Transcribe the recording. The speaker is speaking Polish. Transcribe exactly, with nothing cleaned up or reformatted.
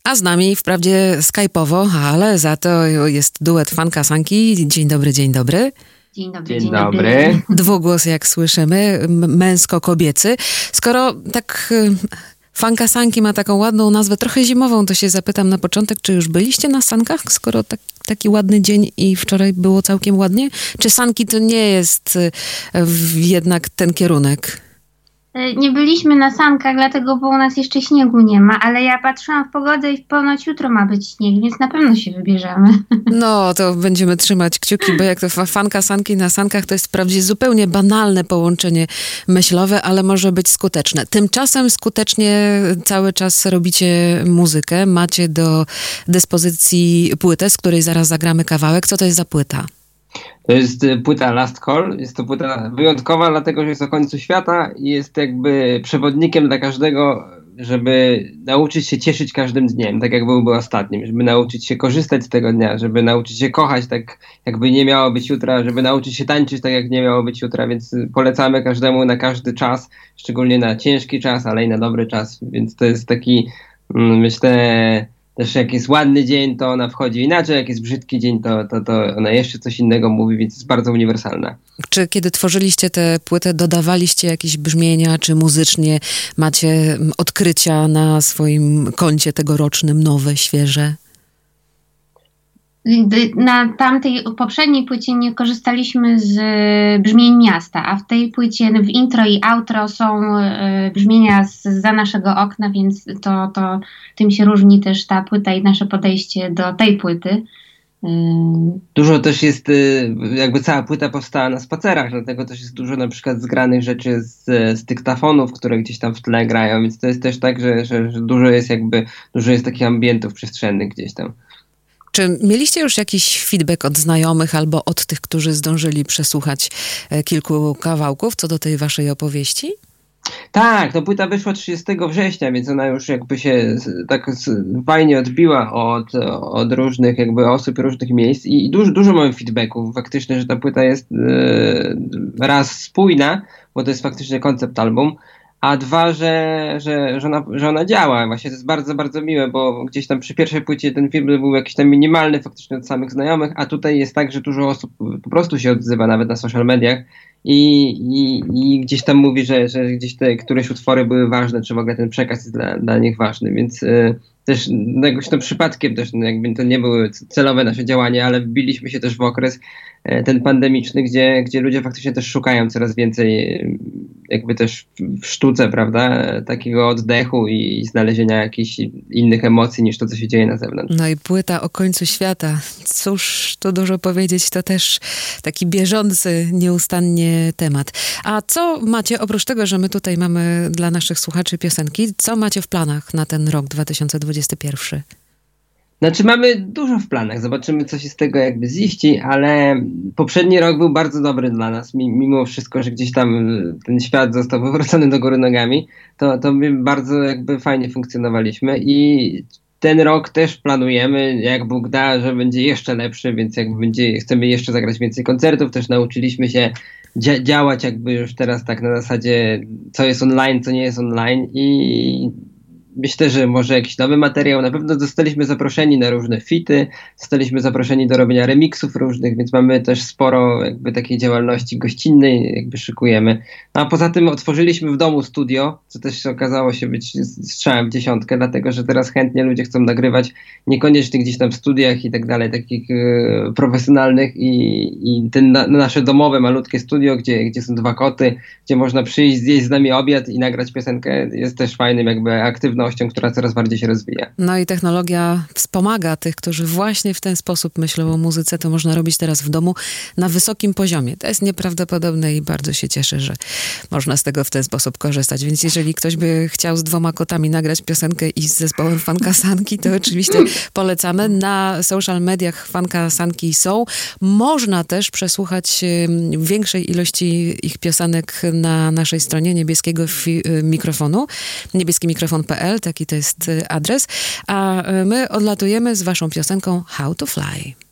A z nami wprawdzie skype'owo, ale za to jest duet Fanka Sanki. Dzień dobry, dzień dobry. Dzień dobry, Dzień, dzień dobry. dobry. Dwugłos, jak słyszymy, m- męsko-kobiecy. Skoro tak y, Fanka Sanki ma taką ładną nazwę, trochę zimową, to się zapytam na początek, czy już byliście na sankach, skoro tak, taki ładny dzień i wczoraj było całkiem ładnie? Czy sanki to nie jest y, w, jednak ten kierunek? Nie byliśmy na sankach, dlatego, bo u nas jeszcze śniegu nie ma, ale ja patrzyłam w pogodę i ponoć jutro ma być śnieg, więc na pewno się wybierzemy. No, to będziemy trzymać kciuki, bo jak to fa- fanka sanki na sankach, to jest wprawdzie zupełnie banalne połączenie myślowe, ale może być skuteczne. Tymczasem skutecznie cały czas robicie muzykę, macie do dyspozycji płytę, z której zaraz zagramy kawałek. Co to jest za płyta? To jest płyta Last Call. Jest to płyta wyjątkowa, dlatego że jest o końcu świata i jest jakby przewodnikiem dla każdego, żeby nauczyć się cieszyć każdym dniem, tak jak byłby ostatnim, żeby nauczyć się korzystać z tego dnia, żeby nauczyć się kochać tak, jakby nie miało być jutra, żeby nauczyć się tańczyć tak, jak nie miało być jutra, więc polecamy każdemu na każdy czas, szczególnie na ciężki czas, ale i na dobry czas, więc to jest taki, myślę, też jak jest ładny dzień, to ona wchodzi inaczej, jak jest brzydki dzień, to, to, to ona jeszcze coś innego mówi, więc jest bardzo uniwersalna. Czy kiedy tworzyliście tę płytę, dodawaliście jakieś brzmienia, czy muzycznie macie odkrycia na swoim koncie tegorocznym, nowe, świeże? Na tamtej poprzedniej płycie nie korzystaliśmy z brzmień miasta, a w tej płycie w intro i outro są brzmienia z, za naszego okna, więc to, to tym się różni też ta płyta i nasze podejście do tej płyty. Dużo też jest, jakby cała płyta powstała na spacerach, dlatego też jest dużo na przykład zgranych rzeczy z, z dyktafonów, które gdzieś tam w tle grają, więc to jest też tak, że, że, że dużo jest jakby, dużo jest takich ambientów przestrzennych gdzieś tam. Czy mieliście już jakiś feedback od znajomych albo od tych, którzy zdążyli przesłuchać kilku kawałków co do tej waszej opowieści? Tak, no płyta wyszła trzydziestego września, więc ona już jakby się tak fajnie odbiła od, od różnych jakby osób, różnych miejsc i, i dużo, dużo mamy feedbacków faktycznie, że ta płyta jest e, raz spójna, bo to jest faktycznie koncept album, a dwa, że, że, że, ona, że ona działa. Właśnie to jest bardzo, bardzo miłe, bo gdzieś tam przy pierwszej płycie ten film był jakiś tam minimalny faktycznie od samych znajomych, a tutaj jest tak, że dużo osób po prostu się odzywa nawet na social mediach i, i, i gdzieś tam mówi, że, że gdzieś te któreś utwory były ważne, czy w ogóle ten przekaz jest dla, dla nich ważny, więc y, też no, jakoś to przypadkiem też, no, jakby to nie były celowe nasze działania, ale wbiliśmy się też w okres y, ten pandemiczny, gdzie, gdzie ludzie faktycznie też szukają coraz więcej y, jakby też w sztuce, prawda, takiego oddechu i, i znalezienia jakichś innych emocji niż to, co się dzieje na zewnątrz. No i płyta o końcu świata. Cóż tu dużo powiedzieć, to też taki bieżący nieustannie temat. A co macie, oprócz tego, że my tutaj mamy dla naszych słuchaczy piosenki, co macie w planach na ten rok dwa tysiące dwudziesty pierwszy? Znaczy mamy dużo w planach, zobaczymy co się z tego jakby ziści, ale poprzedni rok był bardzo dobry dla nas, mimo wszystko, że gdzieś tam ten świat został wywrócony do góry nogami, to, to my bardzo jakby fajnie funkcjonowaliśmy i ten rok też planujemy, jak Bóg da, że będzie jeszcze lepszy, więc jakby będzie, chcemy jeszcze zagrać więcej koncertów, też nauczyliśmy się dzia- działać jakby już teraz tak na zasadzie co jest online, co nie jest online i myślę, że może jakiś nowy materiał. Na pewno zostaliśmy zaproszeni na różne fity, zostaliśmy zaproszeni do robienia remiksów różnych, więc mamy też sporo jakby takiej działalności gościnnej, jakby szykujemy. No a poza tym otworzyliśmy w domu studio, co też okazało się być strzałem w dziesiątkę, dlatego że teraz chętnie ludzie chcą nagrywać, niekoniecznie gdzieś tam w studiach i tak dalej, takich e, profesjonalnych i, i ten na, nasze domowe, malutkie studio, gdzie, gdzie są dwa koty, gdzie można przyjść, zjeść z nami obiad i nagrać piosenkę, jest też fajnym jakby aktywnością, która coraz bardziej się rozwija. No i technologia wspomaga tych, którzy właśnie w ten sposób myślą o muzyce. To można robić teraz w domu na wysokim poziomie. To jest nieprawdopodobne i bardzo się cieszę, że można z tego w ten sposób korzystać. Więc jeżeli ktoś by chciał z dwoma kotami nagrać piosenkę i z zespołem Fanka Sanki, to oczywiście polecamy. Na social mediach Fanka Sanki są. Można też przesłuchać większej ilości ich piosenek na naszej stronie niebieskiego fi- mikrofonu, niebieski mikrofon kropka p l. Taki to jest adres. A my odlatujemy z waszą piosenką How to Fly.